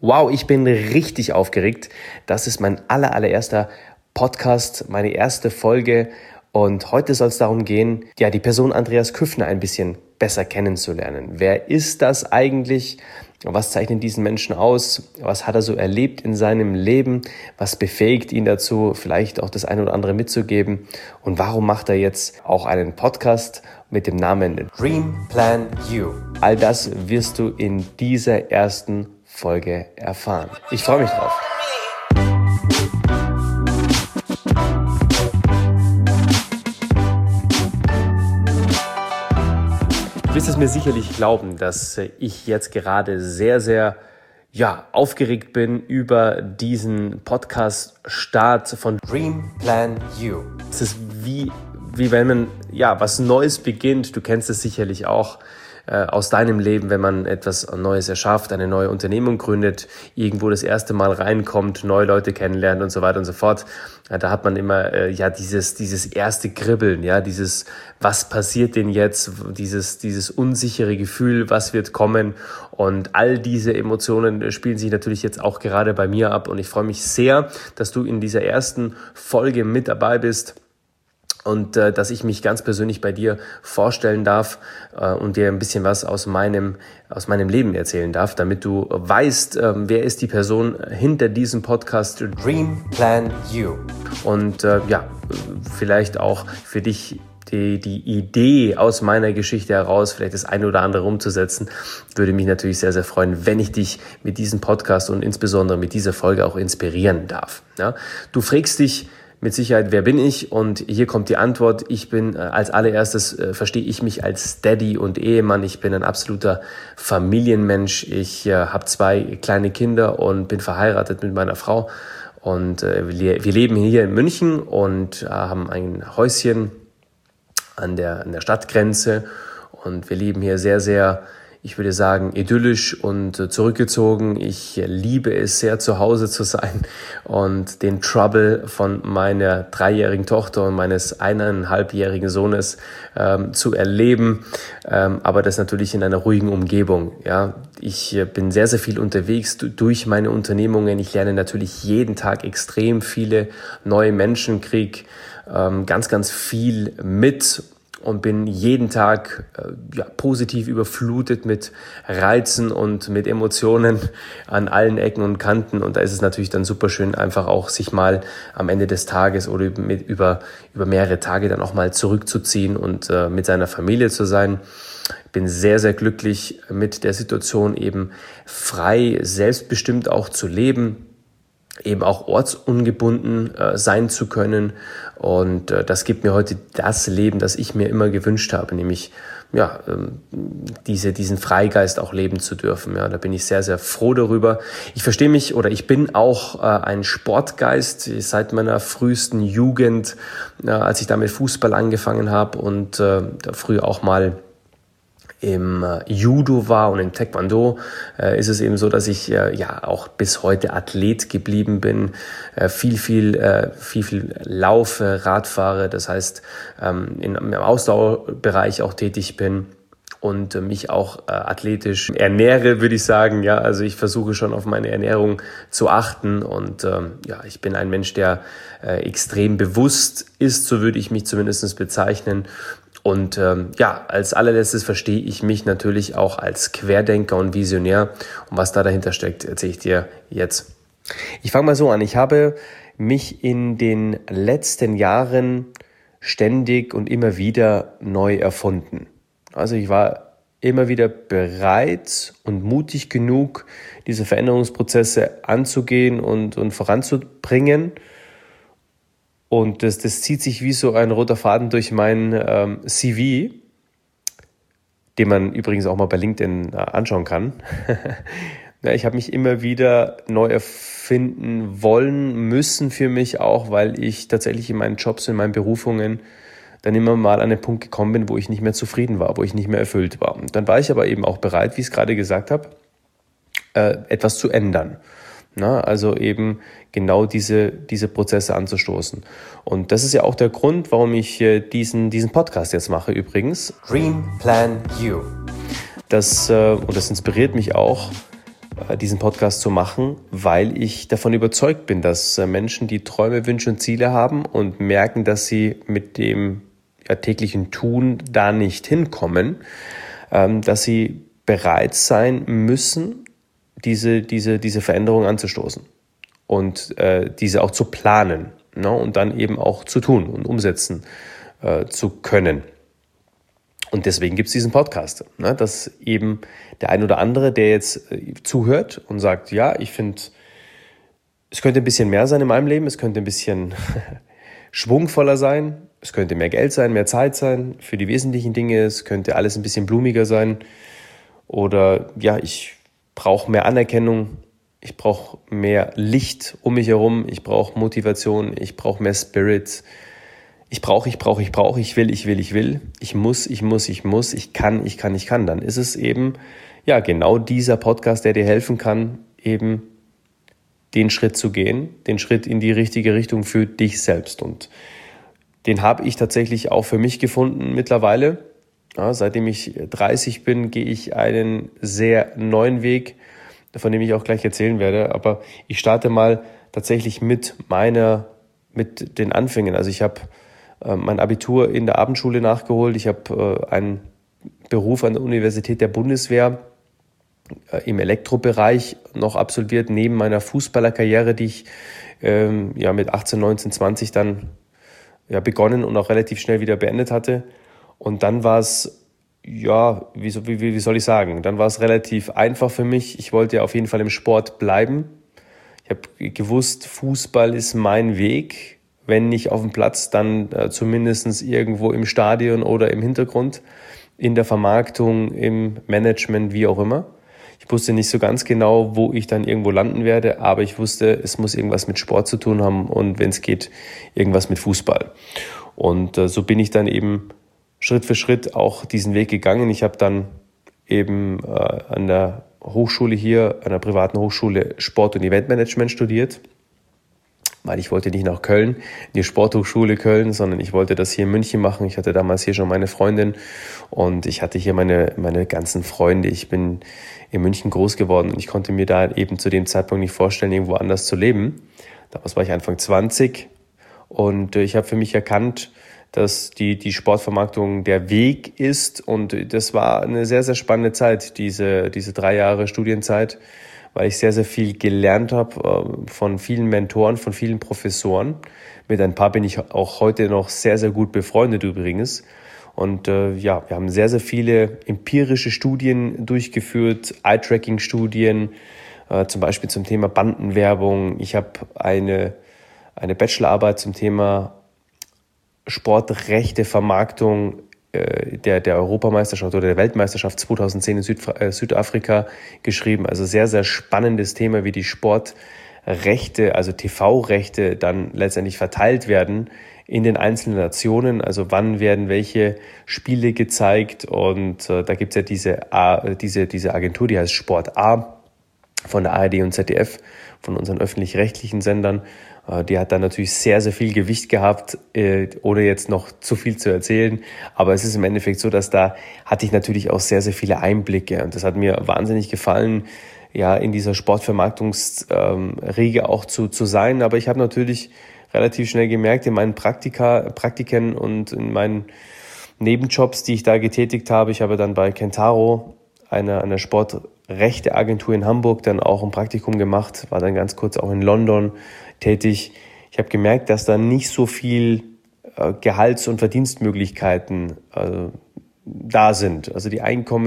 Wow, ich bin richtig aufgeregt. Das ist mein allererster Podcast, meine erste Folge. Und heute soll es darum gehen, die Person Andreas Küffner ein bisschen besser kennenzulernen. Wer ist das eigentlich? Was zeichnet diesen Menschen aus? Was hat er so erlebt in seinem Leben? Was befähigt ihn dazu, vielleicht auch das eine oder andere mitzugeben? Und warum macht er jetzt auch einen Podcast mit dem Namen Dream Plan You? All das wirst du in dieser ersten Folge erfahren. Ich freue mich drauf. Du wirst es mir sicherlich glauben, dass ich jetzt gerade sehr aufgeregt bin über diesen Podcast-Start von Dream Plan You. Es ist wie wenn man was Neues beginnt. Du kennst es sicherlich auch aus deinem Leben, wenn man etwas Neues erschafft, eine neue Unternehmung gründet, irgendwo das erste Mal reinkommt, neue Leute kennenlernt und so weiter und so fort. Da hat man immer dieses erste Kribbeln, dieses was passiert denn jetzt, dieses unsichere Gefühl, was wird kommen, und all diese Emotionen spielen sich natürlich jetzt auch gerade bei mir ab, und ich freue mich sehr, dass du in dieser ersten Folge mit dabei bist. Und dass ich mich ganz persönlich bei dir vorstellen darf und dir ein bisschen was aus meinem Leben erzählen darf, damit du weißt, wer ist die Person hinter diesem Podcast Dream Plan You. Und vielleicht auch für dich die Idee aus meiner Geschichte heraus, vielleicht das eine oder andere umzusetzen, würde mich natürlich sehr freuen, wenn ich dich mit diesem Podcast und insbesondere mit dieser Folge auch inspirieren darf. Ja? Du fragst dich mit Sicherheit, wer bin ich? Und hier kommt die Antwort. Ich bin als allererstes, verstehe ich mich als Daddy und Ehemann. Ich bin ein absoluter Familienmensch. Ich habe 2 kleine Kinder und bin verheiratet mit meiner Frau. Und wir leben hier in München und haben ein Häuschen an der Stadtgrenze. Und wir leben hier sehr, ich würde sagen, idyllisch und zurückgezogen. Ich liebe es sehr, zu Hause zu sein und den Trouble von meiner 3-jährigen Tochter und meines 1,5-jährigen Sohnes zu erleben. Aber das natürlich in einer ruhigen Umgebung. Ja, ich bin sehr viel unterwegs durch meine Unternehmungen. Ich lerne natürlich jeden Tag extrem viele neue Menschen, kriege ganz viel mit und bin jeden Tag positiv überflutet mit Reizen und mit Emotionen an allen Ecken und Kanten. Und da ist es natürlich dann super schön, einfach auch sich mal am Ende des Tages oder über mehrere Tage dann auch mal zurückzuziehen und mit seiner Familie zu sein. Bin sehr glücklich mit der Situation, eben frei, selbstbestimmt auch zu leben, eben auch ortsungebunden sein zu können, und das gibt mir heute das Leben, das ich mir immer gewünscht habe, nämlich diesen Freigeist auch leben zu dürfen. Ja, da bin ich sehr froh darüber. Ich bin auch ein Sportgeist seit meiner frühesten Jugend, als ich da mit Fußball angefangen habe und früher auch mal im Judo war und im Taekwondo, ist es eben so, dass ich auch bis heute Athlet geblieben bin, viel laufe, Radfahre, das heißt im Ausdauerbereich auch tätig bin und mich auch athletisch ernähre, würde ich sagen. Ja, also ich versuche schon auf meine Ernährung zu achten, und ich bin ein Mensch, der extrem bewusst ist, so würde ich mich zumindest bezeichnen. Und als allerletztes verstehe ich mich natürlich auch als Querdenker und Visionär. Und was da dahinter steckt, erzähle ich dir jetzt. Ich fange mal so an. Ich habe mich in den letzten Jahren ständig und immer wieder neu erfunden. Also ich war immer wieder bereit und mutig genug, diese Veränderungsprozesse anzugehen und voranzubringen. Und das zieht sich wie so ein roter Faden durch mein CV, den man übrigens auch mal bei LinkedIn anschauen kann. Ich habe mich immer wieder neu erfinden wollen müssen für mich auch, weil ich tatsächlich in meinen Jobs, in meinen Berufungen dann immer mal an den Punkt gekommen bin, wo ich nicht mehr zufrieden war, wo ich nicht mehr erfüllt war. Und dann war ich aber eben auch bereit, wie ich es gerade gesagt habe, etwas zu ändern. Also eben genau diese Prozesse anzustoßen. Und das ist ja auch der Grund, warum ich diesen Podcast jetzt mache übrigens. Dream Plan You. Das inspiriert mich auch, diesen Podcast zu machen, weil ich davon überzeugt bin, dass Menschen, die Träume, Wünsche und Ziele haben und merken, dass sie mit dem täglichen Tun da nicht hinkommen, dass sie bereit sein müssen, diese Veränderung anzustoßen und diese auch zu planen, ne, und dann eben auch zu tun und umsetzen zu können. Und deswegen gibt es diesen Podcast, ne, dass eben der ein oder andere, der jetzt zuhört und sagt, ja, ich finde, es könnte ein bisschen mehr sein in meinem Leben, es könnte ein bisschen schwungvoller sein, es könnte mehr Geld sein, mehr Zeit sein für die wesentlichen Dinge, es könnte alles ein bisschen blumiger sein oder ja, ich brauche mehr Anerkennung, ich brauche mehr Licht um mich herum, ich brauche Motivation, ich brauche mehr Spirit. Ich brauche, ich will, ich muss, ich kann. Dann ist es eben, ja, genau dieser Podcast, der dir helfen kann, eben den Schritt zu gehen, den Schritt in die richtige Richtung für dich selbst. Und den habe ich tatsächlich auch für mich gefunden mittlerweile. Ja, seitdem ich 30 bin, gehe ich einen sehr neuen Weg, von dem ich auch gleich erzählen werde. Aber ich starte mal tatsächlich mit den Anfängen. Also ich habe mein Abitur in der Abendschule nachgeholt. Ich habe einen Beruf an der Universität der Bundeswehr im Elektrobereich noch absolviert, neben meiner Fußballerkarriere, die ich mit 18, 19, 20 dann begonnen und auch relativ schnell wieder beendet hatte. Und dann war es, wie soll ich sagen, dann war es relativ einfach für mich. Ich wollte auf jeden Fall im Sport bleiben. Ich habe gewusst, Fußball ist mein Weg. Wenn nicht auf dem Platz, dann zumindest irgendwo im Stadion oder im Hintergrund, in der Vermarktung, im Management, wie auch immer. Ich wusste nicht so ganz genau, wo ich dann irgendwo landen werde, aber ich wusste, es muss irgendwas mit Sport zu tun haben und wenn es geht, irgendwas mit Fußball. Und so bin ich dann eben Schritt für Schritt auch diesen Weg gegangen. Ich habe dann eben an der Hochschule hier, an der privaten Hochschule Sport- und Eventmanagement studiert, weil ich wollte nicht nach Köln, in die Sporthochschule Köln, sondern ich wollte das hier in München machen. Ich hatte damals hier schon meine Freundin und ich hatte hier meine ganzen Freunde. Ich bin in München groß geworden und ich konnte mir da eben zu dem Zeitpunkt nicht vorstellen, irgendwo anders zu leben. Damals war ich Anfang 20 und ich habe für mich erkannt, dass die Sportvermarktung der Weg ist und das war eine sehr, sehr spannende Zeit, diese 3 Jahre Studienzeit, weil ich sehr, sehr viel gelernt habe von vielen Mentoren, von vielen Professoren. Mit ein paar bin ich auch heute noch sehr, sehr gut befreundet übrigens. Und wir haben sehr, sehr viele empirische Studien durchgeführt, Eye-Tracking-Studien, zum Beispiel zum Thema Bandenwerbung. Ich habe eine Bachelorarbeit zum Thema Sportrechte, Vermarktung der Europameisterschaft oder der Weltmeisterschaft 2010 in Südafrika geschrieben. Also sehr, sehr spannendes Thema, wie die Sportrechte, also TV-Rechte dann letztendlich verteilt werden in den einzelnen Nationen. Also wann werden welche Spiele gezeigt und da gibt es ja diese Agentur, die heißt Sport A von der ARD und ZDF, von unseren öffentlich-rechtlichen Sendern. Die hat dann natürlich sehr, sehr viel Gewicht gehabt, ohne jetzt noch zu viel zu erzählen. Aber es ist im Endeffekt so, dass da hatte ich natürlich auch sehr, sehr viele Einblicke. Und das hat mir wahnsinnig gefallen, ja, in dieser Sportvermarktungsriege auch zu sein. Aber ich habe natürlich relativ schnell gemerkt in meinen Praktiken und in meinen Nebenjobs, die ich da getätigt habe. Ich habe dann bei Kentaro, einer Sportrechteagentur in Hamburg, dann auch ein Praktikum gemacht, war dann ganz kurz auch in London tätig. Ich habe gemerkt, dass da nicht so viel Gehalts- und Verdienstmöglichkeiten da sind. Also die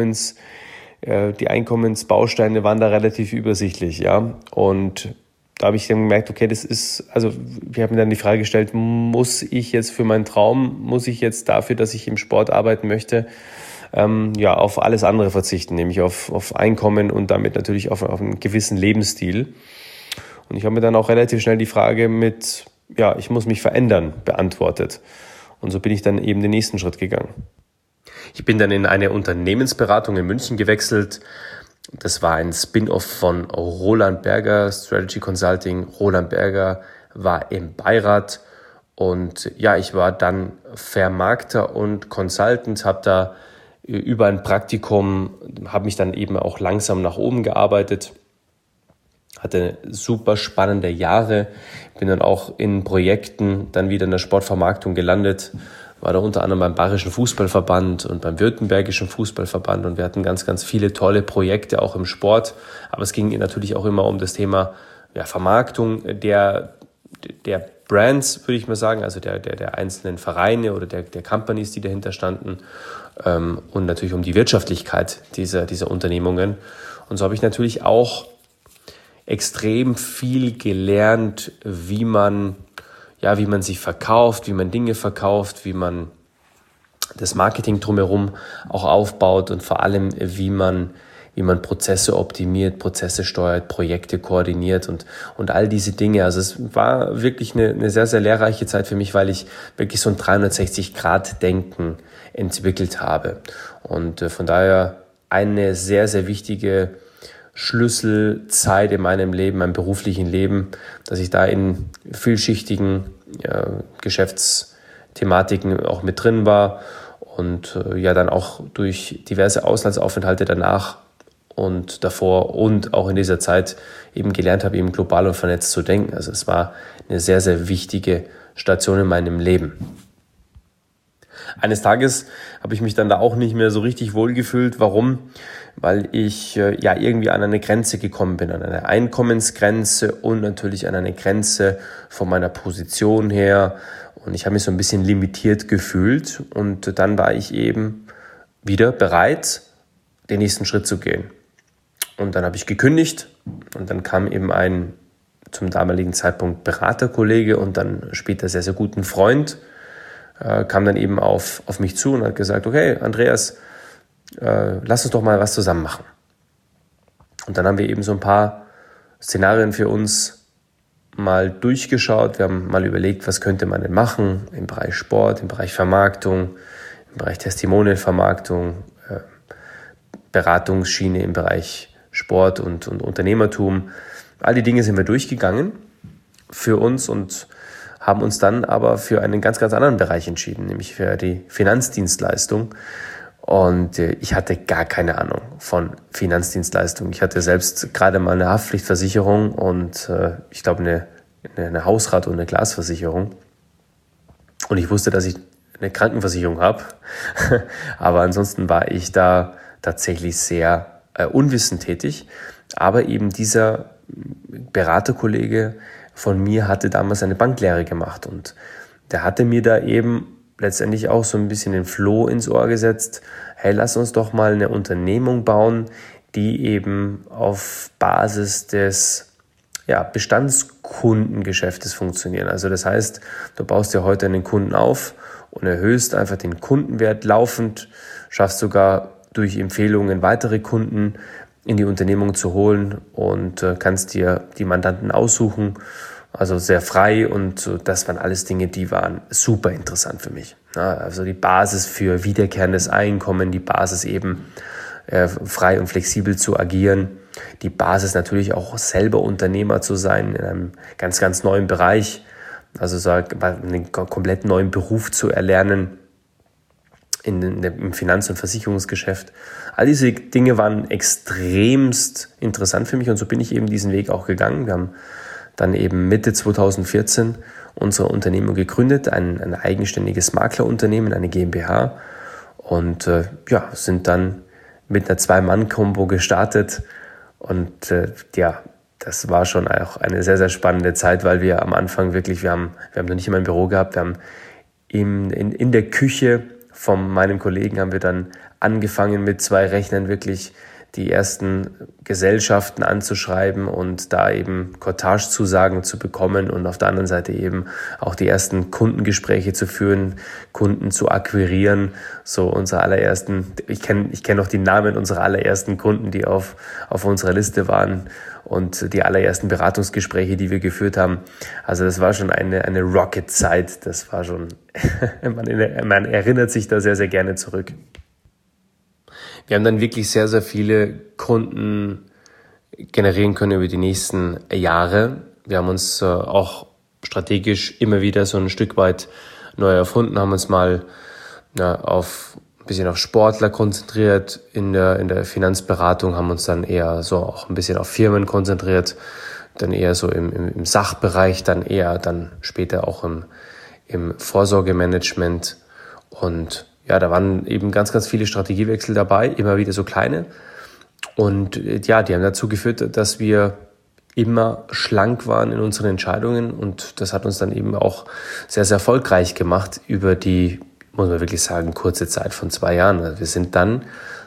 Einkommensbausteine waren da relativ übersichtlich, ja. Und da habe ich dann gemerkt, okay, ich habe mir dann die Frage gestellt, muss ich jetzt für meinen Traum, muss ich jetzt dafür, dass ich im Sport arbeiten möchte, auf alles andere verzichten, nämlich auf Einkommen und damit natürlich auf einen gewissen Lebensstil. Und ich habe mir dann auch relativ schnell die Frage ich muss mich verändern, beantwortet. Und so bin ich dann eben den nächsten Schritt gegangen. Ich bin dann in eine Unternehmensberatung in München gewechselt. Das war ein Spin-off von Roland Berger, Strategy Consulting. Roland Berger war im Beirat und ich war dann Vermarkter und Consultant, habe da über ein Praktikum, habe mich dann eben auch langsam nach oben gearbeitet hatte super spannende Jahre, bin dann auch in Projekten dann wieder in der Sportvermarktung gelandet, war da unter anderem beim Bayerischen Fußballverband und beim Württembergischen Fußballverband und wir hatten ganz, ganz viele tolle Projekte auch im Sport, aber es ging natürlich auch immer um das Thema Vermarktung der Brands, würde ich mal sagen, also der einzelnen Vereine oder der Companies, die dahinter standen, und natürlich um die Wirtschaftlichkeit dieser Unternehmungen. Und so habe ich natürlich auch extrem viel gelernt, wie man sich verkauft, wie man Dinge verkauft, wie man das Marketing drumherum auch aufbaut und vor allem, wie man Prozesse optimiert, Prozesse steuert, Projekte koordiniert und all diese Dinge. Also es war wirklich eine sehr, sehr lehrreiche Zeit für mich, weil ich wirklich so ein 360-Grad-Denken entwickelt habe. Und von daher eine sehr, sehr wichtige Schlüsselzeit in meinem Leben, meinem beruflichen Leben, dass ich da in vielschichtigen Geschäftsthematiken auch mit drin war und dann auch durch diverse Auslandsaufenthalte danach und davor und auch in dieser Zeit eben gelernt habe, eben global und vernetzt zu denken. Also es war eine sehr, sehr wichtige Station in meinem Leben. Eines Tages habe ich mich dann da auch nicht mehr so richtig wohl gefühlt. Warum? Weil ich irgendwie an eine Grenze gekommen bin, an eine Einkommensgrenze und natürlich an eine Grenze von meiner Position her. Und ich habe mich so ein bisschen limitiert gefühlt. Und dann war ich eben wieder bereit, den nächsten Schritt zu gehen. Und dann habe ich gekündigt und dann kam eben ein zum damaligen Zeitpunkt Beraterkollege und dann später sehr, sehr guten Freund, kam dann eben auf mich zu und hat gesagt, okay, Andreas, lass uns doch mal was zusammen machen. Und dann haben wir eben so ein paar Szenarien für uns mal durchgeschaut. Wir haben mal überlegt, was könnte man denn machen im Bereich Sport, im Bereich Vermarktung, im Bereich Testimonial-Vermarktung, Beratungsschiene im Bereich Sport und Unternehmertum. All die Dinge sind wir durchgegangen für uns und haben uns dann aber für einen ganz, ganz anderen Bereich entschieden, nämlich für die Finanzdienstleistung. Und ich hatte gar keine Ahnung von Finanzdienstleistungen. Ich hatte selbst gerade mal eine Haftpflichtversicherung und ich glaube eine Hausrat- und eine Glasversicherung. Und ich wusste, dass ich eine Krankenversicherung habe. Aber ansonsten war ich da tatsächlich sehr unwissend tätig. Aber eben dieser Beraterkollege von mir hatte damals eine Banklehre gemacht und der hatte mir da eben letztendlich auch so ein bisschen den Floh ins Ohr gesetzt. Hey, lass uns doch mal eine Unternehmung bauen, die eben auf Basis des Bestandskundengeschäftes funktionieren. Also das heißt, du baust dir heute einen Kunden auf und erhöhst einfach den Kundenwert laufend, schaffst sogar durch Empfehlungen weitere Kunden in die Unternehmung zu holen und kannst dir die Mandanten aussuchen, also sehr frei und das waren alles Dinge, die waren super interessant für mich. Ja, also die Basis für wiederkehrendes Einkommen, die Basis eben frei und flexibel zu agieren, die Basis natürlich auch selber Unternehmer zu sein in einem ganz, ganz neuen Bereich, also einen komplett neuen Beruf zu erlernen im Finanz- und Versicherungsgeschäft. All diese Dinge waren extremst interessant für mich und so bin ich eben diesen Weg auch gegangen. Wir haben dann eben Mitte 2014 unsere Unternehmung gegründet, ein eigenständiges Maklerunternehmen, eine GmbH und sind dann mit einer 2-Mann-Kombo gestartet und das war schon auch eine sehr, sehr spannende Zeit, weil wir am Anfang wirklich, wir haben noch nicht immer ein Büro gehabt, wir haben in der Küche von meinem Kollegen haben wir dann angefangen mit 2 Rechnern wirklich die ersten Gesellschaften anzuschreiben und da eben Cottage-Zusagen zu bekommen und auf der anderen Seite eben auch die ersten Kundengespräche zu führen, Kunden zu akquirieren. So unsere allerersten, ich kenn noch die Namen unserer allerersten Kunden, die auf unserer Liste waren und die allerersten Beratungsgespräche, die wir geführt haben. Also das war schon eine Rocket-Zeit. Das war schon, man erinnert sich da sehr, sehr gerne zurück. Wir haben dann wirklich sehr, sehr viele Kunden generieren können über die nächsten Jahre. Wir haben uns auch strategisch immer wieder so ein Stück weit neu erfunden, haben uns mal auf bisschen auf Sportler konzentriert. In der Finanzberatung haben uns dann eher so auch ein bisschen auf Firmen konzentriert. Dann eher so im Sachbereich, dann später auch im Vorsorgemanagement. Und ja, da waren eben ganz, ganz viele Strategiewechsel dabei, immer wieder so kleine. Und ja, die haben dazu geführt, dass wir immer schlank waren in unseren Entscheidungen. Und das hat uns dann eben auch sehr, sehr erfolgreich gemacht über die, muss man wirklich sagen, kurze Zeit von 2 Jahren. Also wir sind dann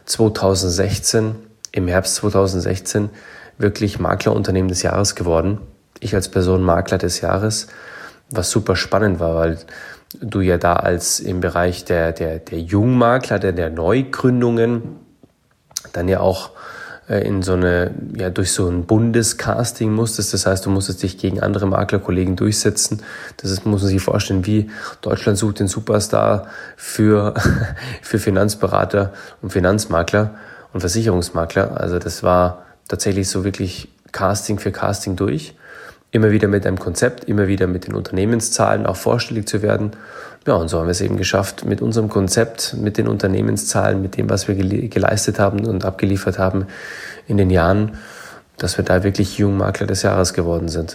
im Herbst 2016, wirklich Maklerunternehmen des Jahres geworden. Ich als Person Makler des Jahres, was super spannend war, weil du ja da als im Bereich der Jungmakler, der Neugründungen, dann ja auch durch so ein Bundescasting musstest. Das heißt, du musstest dich gegen andere Maklerkollegen durchsetzen. Muss man sich vorstellen, wie Deutschland sucht den Superstar für Finanzberater und Finanzmakler und Versicherungsmakler. Also das war tatsächlich so wirklich Casting für Casting durch. Immer wieder mit einem Konzept, immer wieder mit den Unternehmenszahlen auch vorstellig zu werden. Ja, und so haben wir es eben geschafft, mit unserem Konzept, mit den Unternehmenszahlen, mit dem, was wir geleistet haben und abgeliefert haben in den Jahren, dass wir da wirklich Jungmakler des Jahres geworden sind.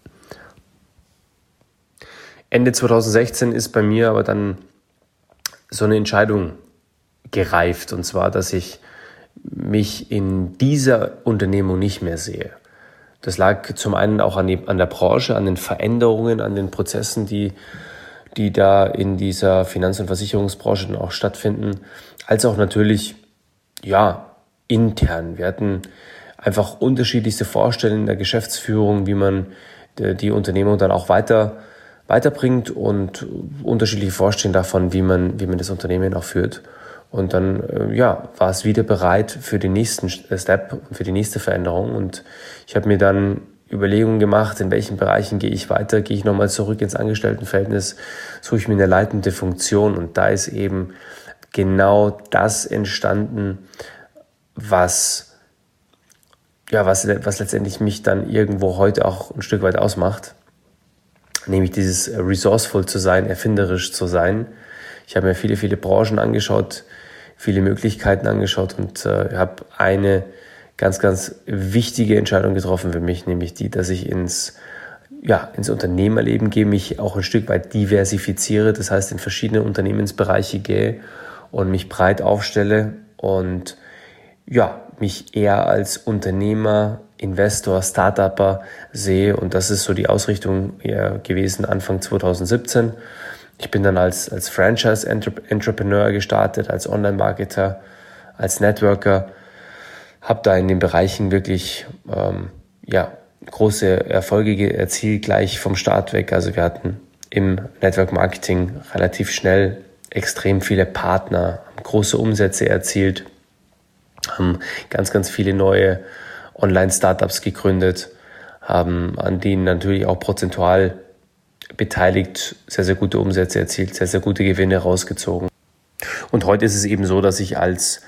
Ende 2016 ist bei mir aber dann so eine Entscheidung gereift, und zwar, dass ich mich in dieser Unternehmung nicht mehr sehe. Das lag zum einen auch an der Branche, an den Veränderungen, an den Prozessen, die da in dieser Finanz- und Versicherungsbranche dann auch stattfinden, als auch natürlich, ja, intern. Wir hatten einfach unterschiedlichste Vorstellungen in der Geschäftsführung, wie man die Unternehmung dann auch weiterbringt, und unterschiedliche Vorstellungen davon, wie man das Unternehmen auch führt. Und dann war es wieder bereit für den nächsten Step und für die nächste Veränderung. Und ich habe mir dann Überlegungen gemacht, in welchen Bereichen gehe ich weiter, gehe ich nochmal zurück ins Angestelltenverhältnis, suche ich mir eine leitende Funktion. Und da ist eben genau das entstanden, was letztendlich mich dann irgendwo heute auch ein Stück weit ausmacht. Nämlich dieses resourceful zu sein, erfinderisch zu sein. Ich habe mir viele, viele Branchen angeschaut, viele Möglichkeiten angeschaut und habe eine ganz, ganz wichtige Entscheidung getroffen für mich, nämlich die, dass ich ins Unternehmerleben gehe, mich auch ein Stück weit diversifiziere, das heißt in verschiedene Unternehmensbereiche gehe und mich breit aufstelle und mich eher als Unternehmer, Investor, Startupper sehe, und das ist so die Ausrichtung gewesen Anfang 2017. Ich bin dann als Franchise-Entrepreneur gestartet, als Online-Marketer, als Networker, habe da in den Bereichen wirklich große Erfolge erzielt, gleich vom Start weg. Also wir hatten im Network-Marketing relativ schnell extrem viele Partner, haben große Umsätze erzielt, haben ganz, ganz viele neue Online-Startups gegründet, haben an denen natürlich auch prozentual beteiligt, sehr, sehr gute Umsätze erzielt, sehr, sehr gute Gewinne rausgezogen. Und heute ist es eben so, dass ich als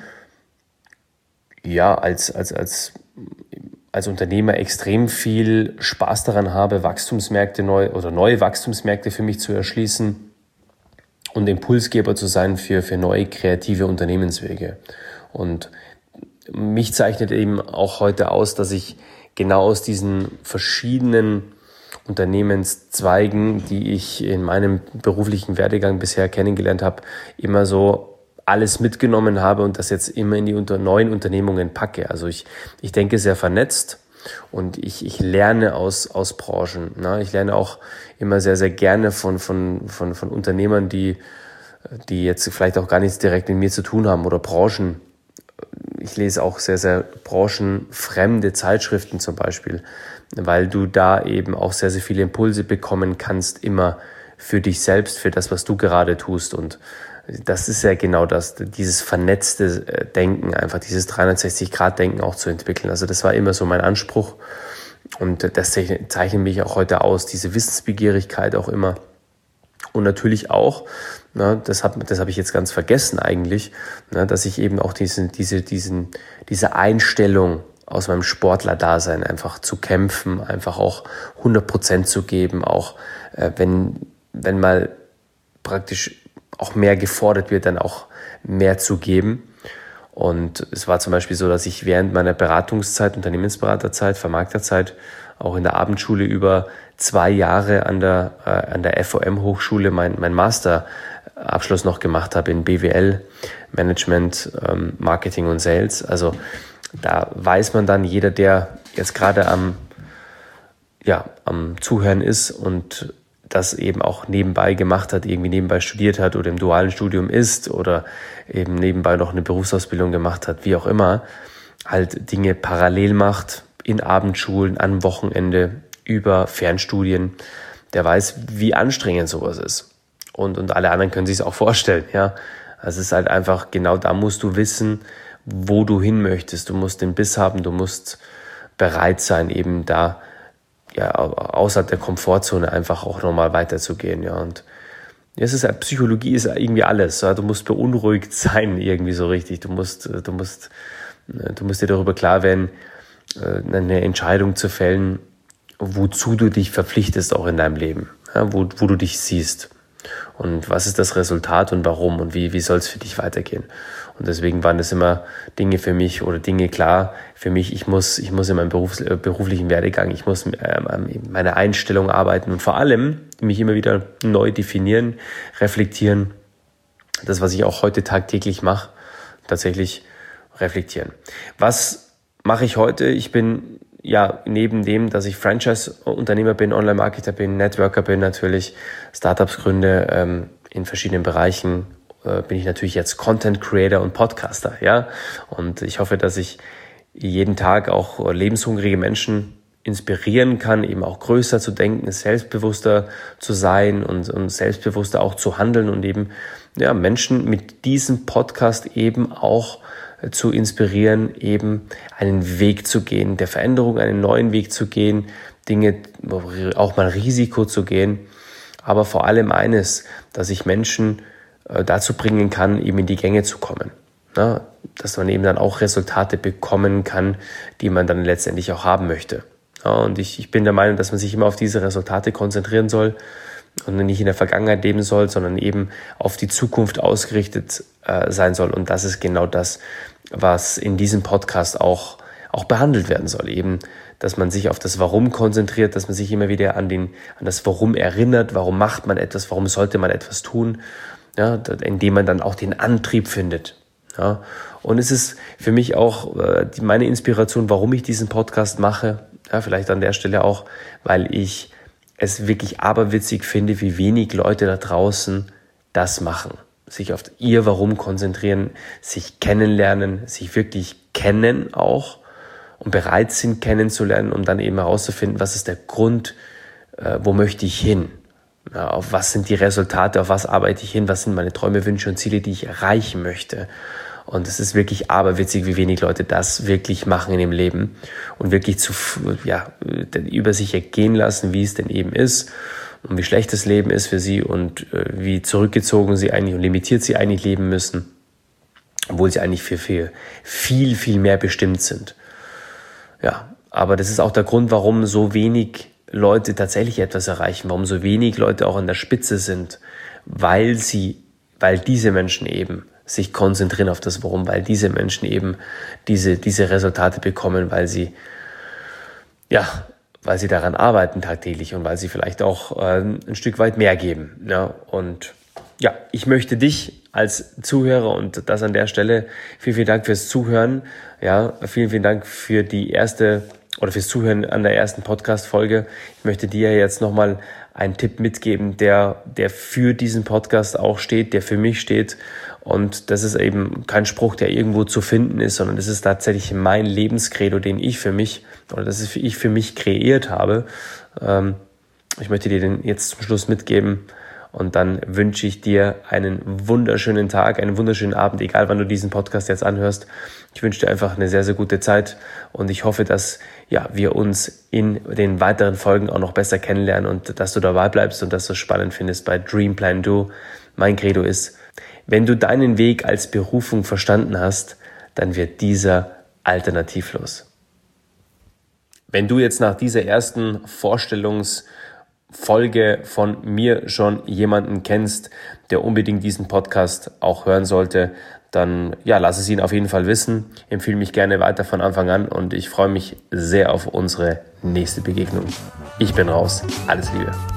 Unternehmer extrem viel Spaß daran habe, neue Wachstumsmärkte für mich zu erschließen und Impulsgeber zu sein für neue kreative Unternehmenswege. Und mich zeichnet eben auch heute aus, dass ich genau aus diesen verschiedenen Unternehmenszweigen, die ich in meinem beruflichen Werdegang bisher kennengelernt habe, immer so alles mitgenommen habe und das jetzt immer in die neuen Unternehmungen packe. Also ich denke sehr vernetzt und ich lerne aus Branchen. Ne? Ich lerne auch immer sehr, sehr gerne von Unternehmern, die jetzt vielleicht auch gar nichts direkt mit mir zu tun haben, oder Branchen. Ich lese auch sehr, sehr branchenfremde Zeitschriften zum Beispiel, weil du da eben auch sehr, sehr viele Impulse bekommen kannst, immer für dich selbst, für das, was du gerade tust. Und das ist ja genau das, dieses vernetzte Denken, einfach dieses 360-Grad-Denken auch zu entwickeln. Also das war immer so mein Anspruch und das zeichnet mich auch heute aus, diese Wissensbegierigkeit auch immer. Und natürlich auch, das habe ich jetzt ganz vergessen eigentlich, dass ich eben auch diese Einstellung aus meinem Sportler-Dasein einfach zu kämpfen, einfach auch 100% zu geben, auch wenn mal praktisch auch mehr gefordert wird, dann auch mehr zu geben. Und es war zum Beispiel so, dass ich während meiner Beratungszeit, Unternehmensberaterzeit, Vermarkterzeit, auch in der Abendschule über 2 Jahre an der FOM-Hochschule mein Masterabschluss noch gemacht habe in BWL, Management, Marketing und Sales. Also da weiß man dann, jeder, der jetzt gerade am Zuhören ist und das eben auch nebenbei gemacht hat, irgendwie nebenbei studiert hat oder im dualen Studium ist oder eben nebenbei noch eine Berufsausbildung gemacht hat, wie auch immer, halt Dinge parallel macht, in Abendschulen, am Wochenende, über Fernstudien, der weiß, wie anstrengend sowas ist. Und alle anderen können sich es auch vorstellen, ja. Also es ist halt einfach, genau da musst du wissen, wo du hin möchtest. Du musst den Biss haben, du musst bereit sein, eben da außerhalb der Komfortzone einfach auch nochmal weiterzugehen, ja. Und Psychologie ist irgendwie alles, ja. Du musst beunruhigt sein, irgendwie so richtig. Du musst dir darüber klar werden, eine Entscheidung zu fällen, wozu du dich verpflichtest auch in deinem Leben, ja, wo du dich siehst. Und was ist das Resultat und warum und wie soll es für dich weitergehen? Und deswegen waren das immer Dinge für mich oder Dinge klar für mich. Ich muss in meinem beruflichen Werdegang, ich muss meine Einstellung arbeiten und vor allem mich immer wieder neu definieren, reflektieren. Das, was ich auch heute tagtäglich mache, tatsächlich reflektieren. Was mache ich heute? Ich bin neben dem, dass ich Franchise-Unternehmer bin, Online-Marketer bin, Networker bin natürlich, Startups gründe in verschiedenen Bereichen, bin ich natürlich jetzt Content-Creator und Podcaster, ja. Und ich hoffe, dass ich jeden Tag auch lebenshungrige Menschen inspirieren kann, eben auch größer zu denken, selbstbewusster zu sein und selbstbewusster auch zu handeln und eben Menschen mit diesem Podcast eben auch zu inspirieren, eben einen Weg zu gehen, der Veränderung, einen neuen Weg zu gehen, Dinge, auch mal Risiko zu gehen, aber vor allem eines, dass ich Menschen dazu bringen kann, eben in die Gänge zu kommen. Ja, dass man eben dann auch Resultate bekommen kann, die man dann letztendlich auch haben möchte. Ja, und ich bin der Meinung, dass man sich immer auf diese Resultate konzentrieren soll und nicht in der Vergangenheit leben soll, sondern eben auf die Zukunft ausgerichtet sein soll. Und das ist genau das, was in diesem Podcast auch behandelt werden soll. Eben, dass man sich auf das Warum konzentriert, dass man sich immer wieder an das Warum erinnert. Warum macht man etwas? Warum sollte man etwas tun? Ja, indem man dann auch den Antrieb findet. Ja, und es ist für mich auch meine Inspiration, warum ich diesen Podcast mache. Ja, vielleicht an der Stelle auch, weil ich es wirklich aberwitzig finde, wie wenig Leute da draußen das machen. Sich auf ihr Warum konzentrieren, sich kennenlernen, sich wirklich kennen auch und bereit sind kennenzulernen, um dann eben herauszufinden, was ist der Grund, wo möchte ich hin? Ja, auf was sind die Resultate, auf was arbeite ich hin, was sind meine Träume, Wünsche und Ziele, die ich erreichen möchte. Und es ist wirklich aberwitzig, wie wenig Leute das wirklich machen in ihrem Leben und wirklich über sich ergehen lassen, wie es denn eben ist und wie schlecht das Leben ist für sie und wie zurückgezogen sie eigentlich und limitiert sie eigentlich leben müssen, obwohl sie eigentlich für viel, viel mehr bestimmt sind. Ja, aber das ist auch der Grund, warum so wenig Leute tatsächlich etwas erreichen, warum so wenig Leute auch an der Spitze sind, weil diese Menschen eben sich konzentrieren auf das Warum, weil diese Menschen eben diese Resultate bekommen, weil sie daran arbeiten tagtäglich und weil sie vielleicht auch ein Stück weit mehr geben. Ja, und ja, ich möchte dich als Zuhörer und das an der Stelle, vielen Dank fürs Zuhören. Ja, vielen Dank für fürs Zuhören an der ersten Podcast-Folge. Ich möchte dir jetzt nochmal einen Tipp mitgeben, der für diesen Podcast auch steht, der für mich steht. Und das ist eben kein Spruch, der irgendwo zu finden ist, sondern das ist tatsächlich mein Lebenskredo, ich für mich kreiert habe. Ich möchte dir den jetzt zum Schluss mitgeben. Und dann wünsche ich dir einen wunderschönen Tag, einen wunderschönen Abend, egal wann du diesen Podcast jetzt anhörst. Ich wünsche dir einfach eine sehr, sehr gute Zeit und ich hoffe, dass wir uns in den weiteren Folgen auch noch besser kennenlernen und dass du dabei bleibst und dass du es spannend findest bei Dream Plan Do. Mein Credo ist, wenn du deinen Weg als Berufung verstanden hast, dann wird dieser alternativlos. Wenn du jetzt nach dieser ersten Folge von mir schon jemanden kennst, der unbedingt diesen Podcast auch hören sollte, dann lass es ihn auf jeden Fall wissen. Empfehle mich gerne weiter von Anfang an und ich freue mich sehr auf unsere nächste Begegnung. Ich bin raus. Alles Liebe.